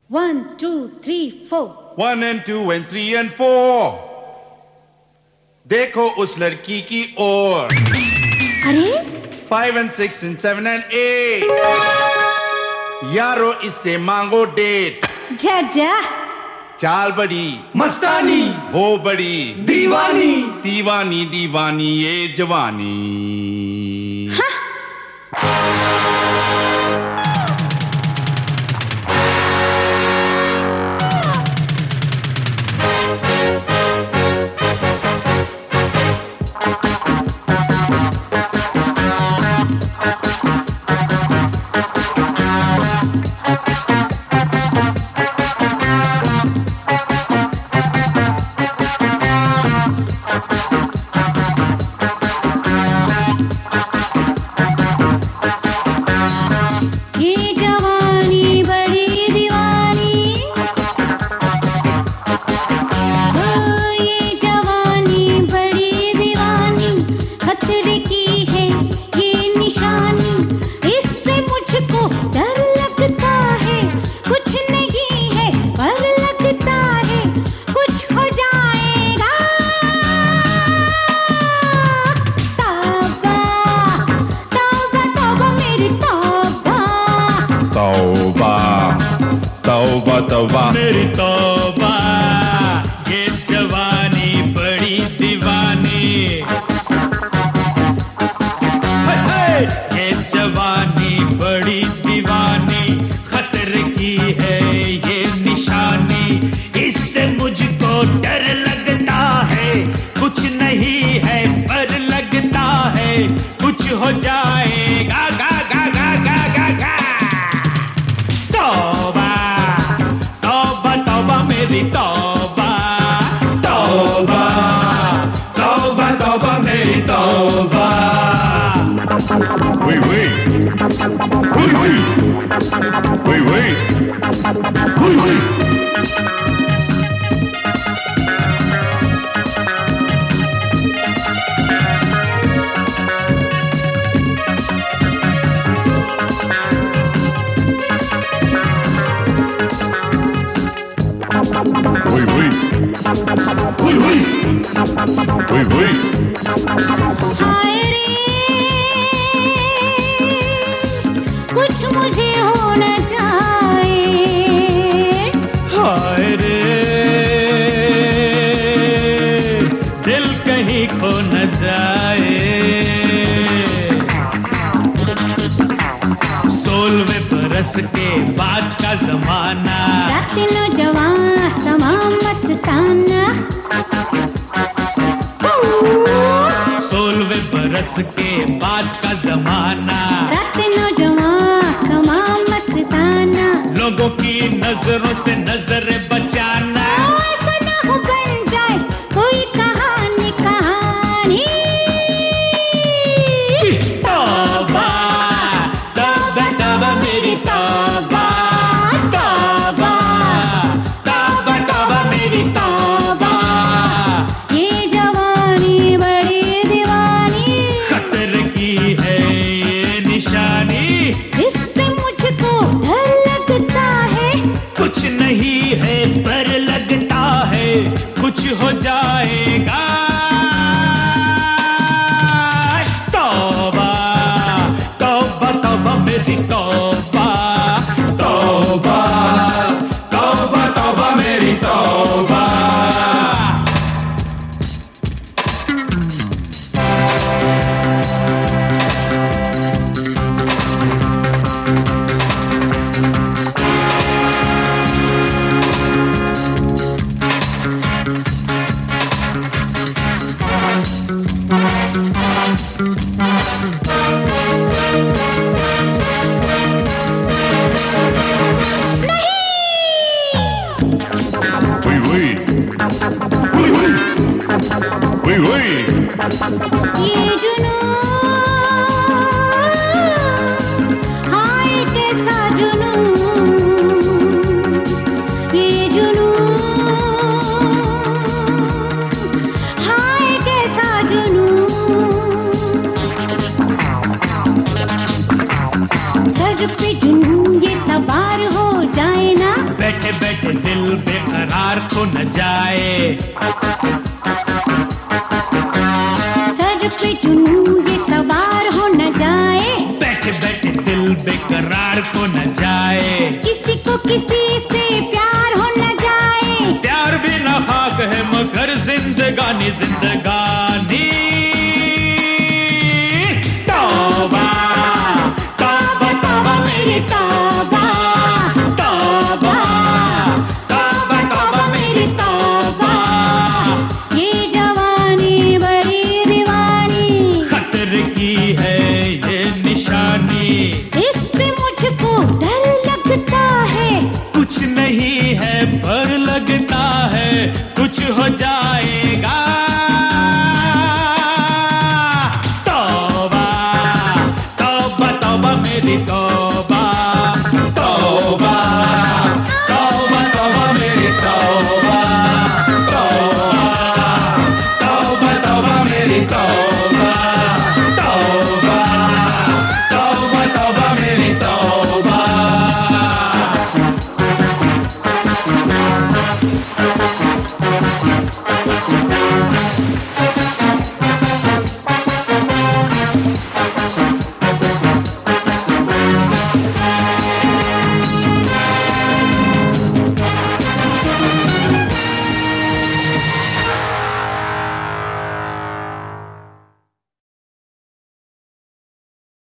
1, 2, 3, 4. 1 and 2 and 3 and 4. देखो उस लड़की की ओर. अरे 5 and 6 and 7 and 8. यारो इससे मांगो डेट. जा जा. चाल बड़ी मस्तानी, वो बड़ी दीवानी, दीवानी दीवानी ये जवानी. तौबा तौबा मेरी तौबा, ये जवानी बड़ी दीवानी. ये जवानी बड़ी दीवानी, खतरे की है ये निशानी. इससे मुझको डर लगता है, कुछ नहीं है पर लगता है कुछ हो जाएगा. गा गा गा गा गा गा. तौबा मेरी तौबा, तौबा तौबा तौबा मेरी तौबा. हुई हुई हुई हुई हुई हुई हुई हुई. हाय रे, कुछ मुझे हो न जाए. हाय रे, दिल कहीं खो न जाए. 16वें बरस के बाद का जमाना, रात नौजवान समा मस्ताना. 16वें बरस के बाद का जमाना, रात नौजवान समा मस्ताना. लोगों की नजरों से नजरें बचाना. ऐसा ना हो बन जाए कोई कहानी कहानी. तौबा तौबा तौबा मेरी तौबा, तौबा तौबा तौबा मेरी तौबा. ये जवानी बड़ी दीवानी, खतरे की है ये निशानी. इससे मुझको डर लगता है, कुछ नहीं है पर लगता है कुछ हो जाएगा. तौबा तौबा तौबा मेरी तौबा, तौबा तौबा तौबा मेरी तौबा. हुई हुई हुई हुई हुई हुई. ये जुनून, हाय कैसा जुनून. ये जुनून, हाय कैसा जुनून. सर पे जुनून ये सवार हो जाए ना, बैठ दिल बेकरार खो न जाए। सर पे जुनून ये सवार हो न जाए, बैठे बैठे दिल बेकरार खो न जाए। किसी को किसी से प्यार हो न जाए, प्यार भी ना खाक है मगर जिंदगानी जिंदगानी। तौबा तौबा तौबा मेरी तौबा, तौबा तौबा तौबा मेरी तौबा। ये जवानी बड़ी दीवानी, खतरे की है ये निशानी। इससे मुझको डर लगता है, कुछ नहीं है पर लगता है कुछ हो जाए